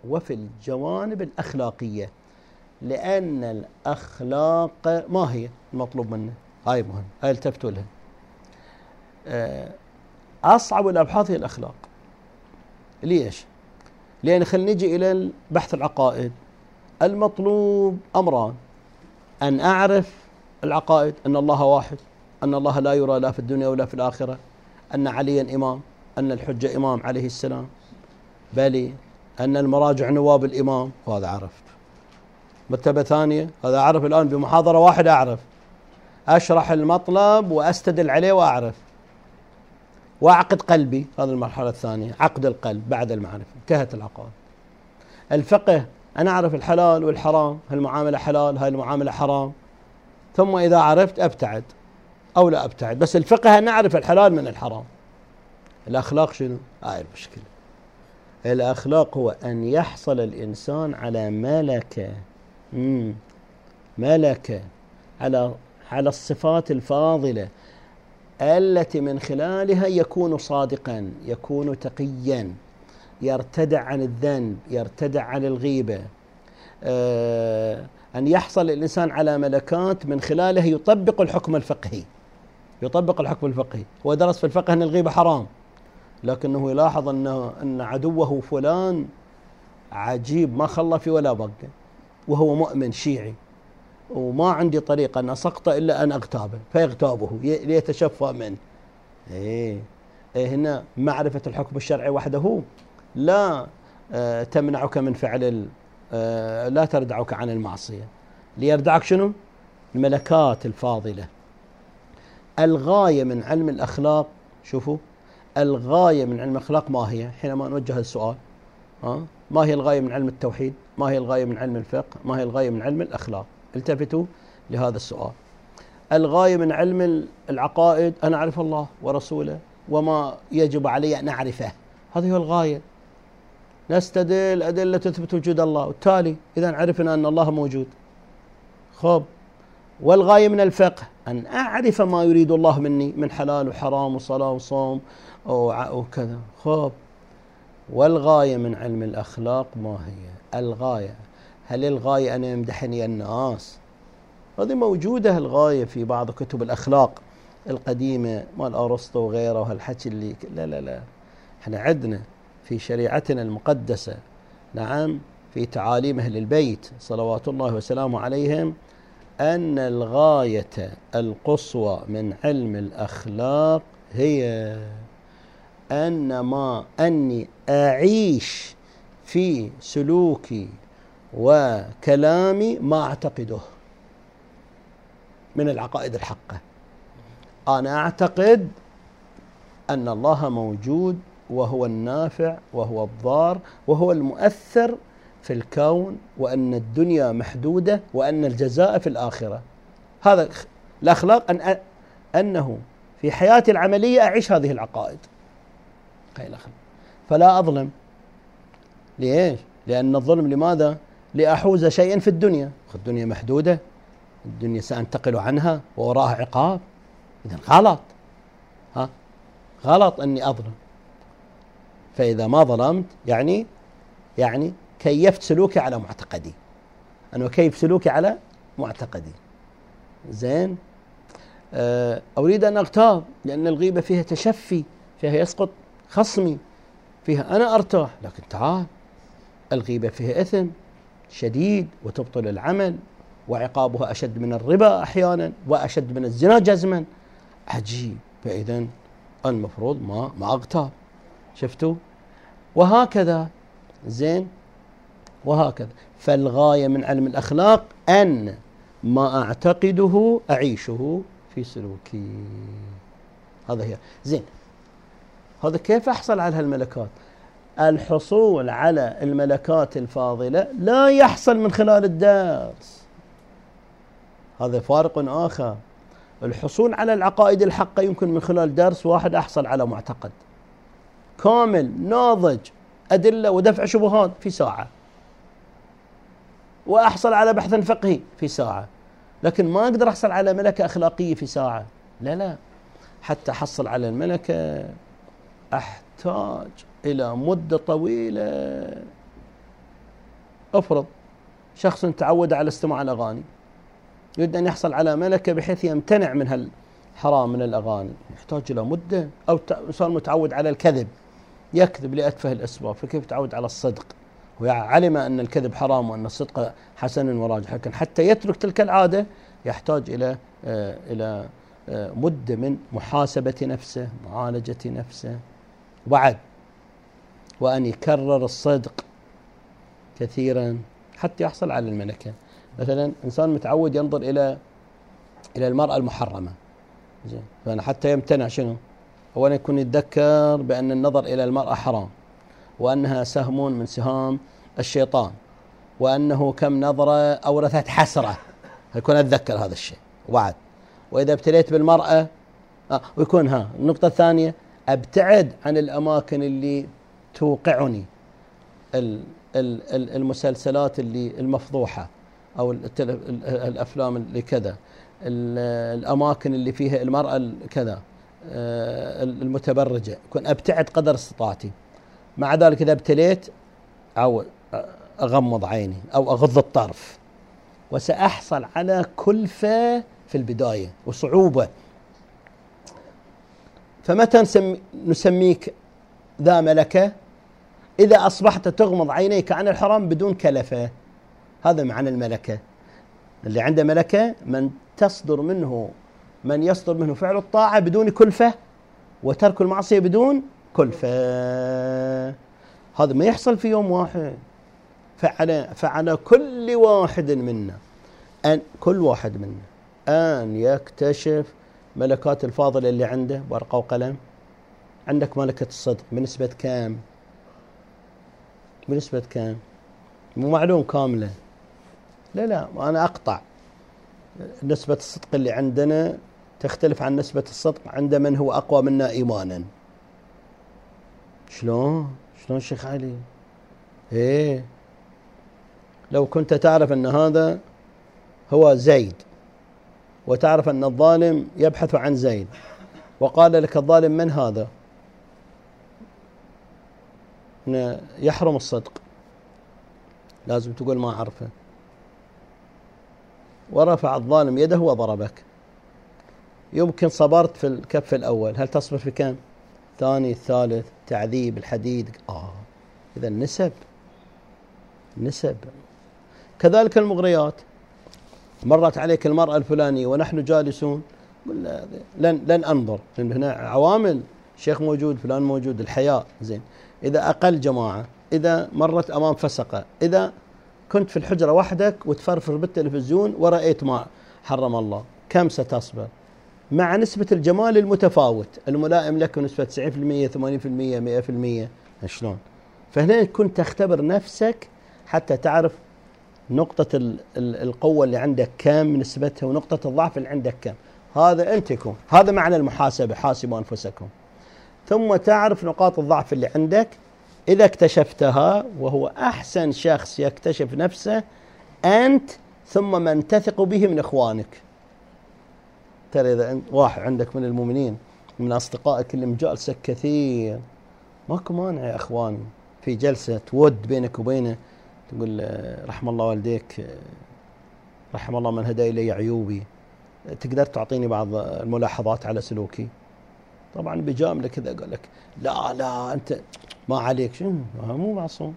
وفي الجوانب الأخلاقية، لأن الأخلاق ما هي المطلوب منه؟ هاي مهم، هاي التفتوا لها. أصعب الأبحاث هي الأخلاق. ليش؟ لأن خلينا نجي إلى بحث العقائد. المطلوب أمران: أن أعرف العقائد، أن الله واحد، أن الله لا يرى لا في الدنيا ولا في الآخرة، أن عليا إمام، أن الحجة إمام عليه السلام، بل أن المراجع نواب الإمام، وهذا عرفت. مرتبة ثانية، هذا أعرف الآن بمحاضرة واحدة، أعرف أشرح المطلب وأستدل عليه وأعرف وأعقد قلبي. هذه المرحلة الثانية، عقد القلب بعد المعرفة، انتهت العقائد. الفقه، أنا أعرف الحلال والحرام، هالمعاملة حلال، هاي المعاملة حرام، ثم إذا عرفت أبتعد أو لا أبتعد. بس الفقه أن أعرف الحلال من الحرام. الأخلاق شنو؟ هاي المشكلة. الأخلاق هو أن يحصل الإنسان على ملكة على الصفات الفاضلة التي من خلالها يكون صادقا، يكون تقيا، يرتدع عن الذنب، يرتدع عن الغيبة. أن يحصل الإنسان على ملكات من خلالها يطبق الحكم الفقهي. هو درس في الفقه أن الغيبة حرام، لكنه يلاحظ أن عدوه فلان عجيب ما خلى في ولا بقى، وهو مؤمن شيعي، وما عندي طريقة أن أسقط إلا أن أغتابه، فيغتابه ليتشفى منه. هنا معرفة الحكم الشرعي وحده لا تمنعك من فعل لا تردعك عن المعصية. ليردعك شنو؟ الملكات الفاضلة. الغاية من علم الأخلاق، شوفوا الغاية من علم الأخلاق ما هي؟ حينما نوجه السؤال، ما هي الغاية من علم التوحيد؟ ما هي الغاية من علم الفقه؟ ما هي الغاية من علم الأخلاق؟ التفتوا لهذا السؤال. الغاية من علم العقائد أن أعرف الله ورسوله وما يجب علي أن أعرفه، هذه هي الغاية. نستدل أدلة تثبت وجود الله، وبالتالي إذا عرفنا أن الله موجود. خب، والغاية من الفقه أن أعرف ما يريد الله مني من حلال وحرام وصلاة وصوم وكذا. خب، والغاية من علم الأخلاق ما هي؟ الغاية، هل الغاية أن يمدحني الناس؟ هذه موجودة الغاية في بعض كتب الأخلاق القديمة مال أرسطو وغيره وهالحكي اللي لا احنا عندنا في شريعتنا المقدسة، نعم، في تعاليم أهل البيت صلوات الله وسلامه عليهم، أن الغاية القصوى من علم الأخلاق هي أني أعيش في سلوكي وكلامي ما أعتقده من العقائد الحقة. أنا أعتقد أن الله موجود، وهو النافع وهو الضار وهو المؤثر في الكون، وأن الدنيا محدودة، وأن الجزاء في الآخرة. هذا الأخلاق، أنه في حياتي العملية أعيش هذه العقائد. فلا أظلم. ليش؟ لأن الظلم لماذا؟ لأحوز شيئا في الدنيا. الدنيا محدودة، الدنيا سأنتقل عنها ووراها عقاب. إذن غلط أني أظلم. فإذا ما ظلمت يعني كيفت سلوكي على معتقدي. أنا كيف سلوكي على معتقدي. زين، أريد أن أغتاب، لأن الغيبة فيها تشفي، فيها يسقط خصمي، فيها أنا أرتاح. لكن تعال، الغيبة فيها إثم شديد وتبطل العمل، وعقابها أشد من الربا أحيانا، وأشد من الزنا جزما. عجيب. فإذن المفروض ما أغتاب. شفتوا؟ وهكذا. زين، وهكذا. فالغاية من علم الأخلاق أن ما أعتقده أعيشه في سلوكي. هذا هي. زين، هذا كيف أحصل على هالملكات؟ الحصول على الملكات الفاضلة لا يحصل من خلال الدرس، هذا فارق آخر. الحصول على العقائد الحقة يمكن من خلال درس واحد أحصل على معتقد كامل ناضج، أدلة ودفع شبهات في ساعة، وأحصل على بحث فقهي في ساعة. لكن ما أقدر أحصل على ملكة أخلاقية في ساعة. لا، حتى أحصل على الملكة أحتاج إلى مدة طويلة افرض شخص تعود على استماع الأغاني، يريد أن يحصل على ملكة بحيث يمتنع من هالحرام من الأغاني، يحتاج إلى مدة. أو إنسان متعود على الكذب، يكذب لأتفه الأسباب، فكيف تعود على الصدق؟ وعلم أن الكذب حرام وأن الصدق حسن وراجح، لكن حتى يترك تلك العادة يحتاج إلى مدة من محاسبة نفسه، معالجة نفسه، وأن يكرر الصدق كثيرا حتى يحصل على الملكة. مثلا إنسان متعود ينظر إلى المرأة المحرمة، زين، فأنا حتى يمتنع شنو؟ أولا يكون يتذكر بأن النظر إلى المرأة حرام، وأنها سهم من سهام الشيطان، وأنه كم نظرة أورثت حسرة، يكون أتذكر هذا الشيء. وإذا ابتليت بالمرأة ويكون النقطة الثانية، أبتعد عن الأماكن اللي توقعني، المسلسلات اللي المفضوحة أو الأفلام اللي كذا، الأماكن اللي فيها المرأة كذا المتبرجة، يكون أبتعد قدر استطاعتي. مع ذلك إذا ابتليت أو أغمض عيني أو أغض الطرف، وسأحصل على كلفة في البداية وصعوبة. فمتى نسميك ذا ملكة؟ إذا أصبحت تغمض عينيك عن الحرام بدون كلفة، هذا معنى الملكة. اللي عنده ملكة من يصدر منه فعل الطاعة بدون كلفة، وترك المعصية بدون كلفة. هذا ما يحصل في يوم واحد. فعلى كل واحد منا أن يكتشف ملكات الفاضلة اللي عنده ورقة وقلم. عندك ملكة الصدق بنسبة كام؟ مو معلوم كاملة، لا أنا أقطع. نسبة الصدق اللي عندنا تختلف عن نسبة الصدق عند من هو أقوى منا إيمانا. شلون شيخ علي؟ لو كنت تعرف أن هذا هو زيد، وتعرف أن الظالم يبحث عن زيد، وقال لك الظالم من هذا، يحرم الصدق، لازم تقول ما أعرفه. ورفع الظالم يده وضربك، يمكن صبرت في الكف الأول، هل تصبر في كم؟ الثاني، الثالث، تعذيب، الحديد. إذا نسب. كذلك المغريات، مرت عليك المرأة الفلانية ونحن جالسون، لن أنظر، لأن هنا عوامل، شيخ موجود، فلان موجود، الحياء. زين، إذا أقل جماعة، إذا مرت أمام فسقة، إذا كنت في الحجرة وحدك وتفرفر بالتلفزيون ورأيت ما حرم الله، كم ستصبر؟ مع نسبة الجمال المتفاوت الملائم لك، نسبة 90%، 80%، 100%. شلون؟ فهنا كنت تختبر نفسك حتى تعرف نقطة القوة اللي عندك كم نسبتها، ونقطة الضعف اللي عندك كم. هذا أنت يكون، هذا معنى المحاسبة، حاسبوا أنفسكم. ثم تعرف نقاط الضعف اللي عندك إذا اكتشفتها، وهو أحسن شخص يكتشف نفسه أنت، ثم من تثق به من إخوانك. ترى إذا واحد عندك من المؤمنين من أصدقائك اللي مجالسك كثير، ماكو مانع يا أخوان في جلسة ود بينك وبينه، تقول رحم الله والديك، رحم الله من هدى إلي عيوبي، تقدر تعطيني بعض الملاحظات على سلوكي؟ طبعا بجامله كذا قال لك لا أنت ما عليك، شنو مو معصوم،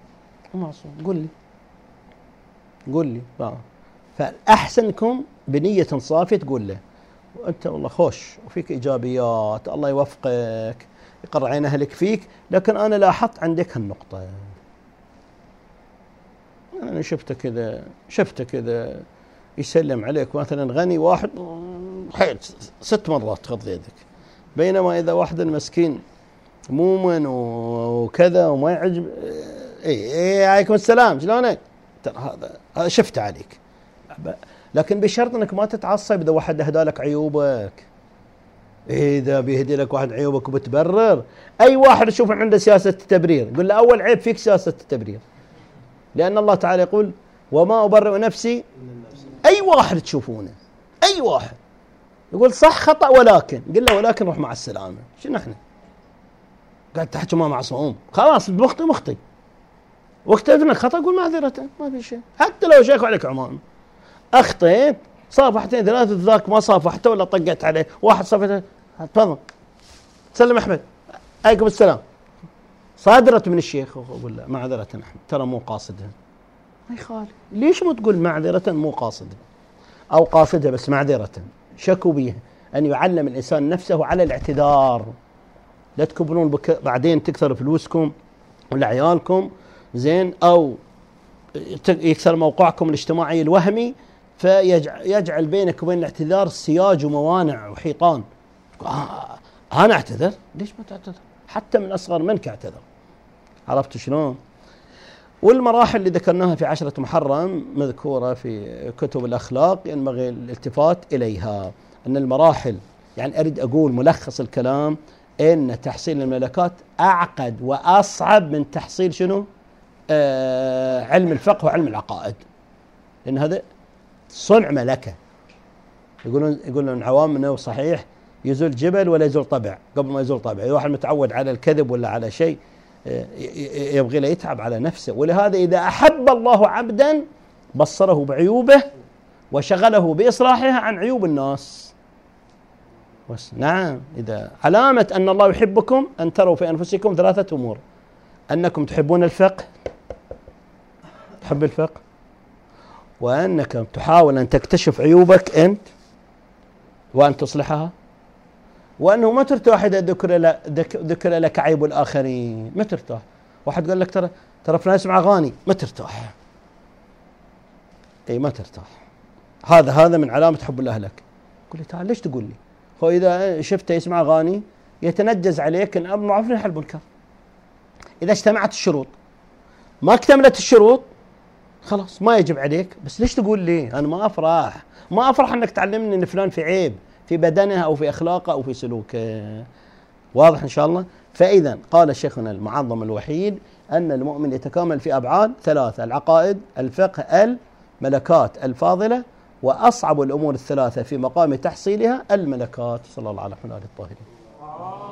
قول لي. فأحسنكم بنية صافية تقول له وأنت والله خوش وفيك إيجابيات، الله يوفقك، يقر عين أهلك فيك، لكن أنا لاحظت عندك هالنقطة، أنا شفته كذا يسلم عليك مثلا غني واحد حيل 6 مرات تغض يدك، بينما إذا واحد المسكين مؤمن وكذا وما يعجب عليكم السلام شلونك، ترى هذا شفت عليك. لكن بشرط انك ما تتعصب اذا واحد اهدى لك عيوبك. اذا بيهدي لك واحد عيوبك وبتبرر، اي واحد تشوف عنده سياسة التبرير قل له اول عيب فيك سياسة التبرير، لان الله تعالى يقول وما ابرئ نفسي. اي واحد تشوفونه، اي واحد يقول صح خطأ ولكن، قل له ولكن روح مع السلامة. شنو احنا قاعد تحكي ما معصوم، خلاص مخطي واكتشفت انك خطأ قول معذرة، ما في شيء، حتى لو شيخ عليك عمان اخطيت صافحتين ثلاثة ذاك ما صافحته ولا طقت عليه واحد صافحته تفضل سلم احمد عليكم السلام صادرت من الشيخ اقول لا معذرة احمد ترى مو قاصدها، ما يخالف. ليش مو تقول معذرة مو قاصدها او قاصدها بس معذرة؟ شكوا بيها ان يعلم الانسان نفسه على الاعتذار، لا تكبرون بعدين تكثر فلوسكم ولا عيالكم زين او يكثر موقعكم الاجتماعي الوهمي فيجعل بينك وبين الاعتذار سياج وموانع وحيطان. انا اعتذر؟ ليش ما تعتذر؟ حتى من اصغر منك اعتذر. عرفت شلون؟ والمراحل اللي ذكرناها في 10 محرم مذكورة في كتب الأخلاق ينبغي الالتفات إليها. أن المراحل يعني أريد أقول ملخص الكلام إن تحصيل الملكات أعقد وأصعب من تحصيل شنو؟ علم الفقه وعلم العقائد، لأن هذا صنع ملكة. يقولون عوامنا وصحيح يزول جبل ولا يزول طبع قبل ما يزول طبع. إذا واحد متعود على الكذب ولا على شيء يبغي له يتعب على نفسه. ولهذا إذا أحب الله عبدا بصره بعيوبه وشغله بإصلاحها عن عيوب الناس. نعم، إذا علامة أن الله يحبكم أن تروا في أنفسكم 3 أمور: أنكم تحبون الفقه، تحب الفقه، وأنك تحاول أن تكتشف عيوبك أنت وأن تصلحها، وأنه ما ترتاح إذا ذكر لك عيب الآخرين. ما ترتاح. واحد قال لك ترى فلان يسمع أغاني، ما ترتاح. أي ما ترتاح. هذا من علامة حب الله لك. قل لي تعال ليش تقول لي؟ هو إذا شفته يسمع أغاني يتنجز عليك الأمر معروف والنهي عن المنكر. إذا اجتمعت الشروط ما اكتملت الشروط خلاص ما يجب عليك. بس ليش تقول لي؟ أنا ما أفرح أنك تعلمني أن فلان في عيب في بدنه أو في أخلاقه أو في سلوكه. واضح إن شاء الله؟ فإذا قال شيخنا المعظم الوحيد أن المؤمن يتكامل في أبعاد 3: العقائد، الفقه، الملكات الفاضلة، وأصعب الأمور 3 في مقام تحصيلها الملكات. صلى الله عليه وسلم الطاهرين.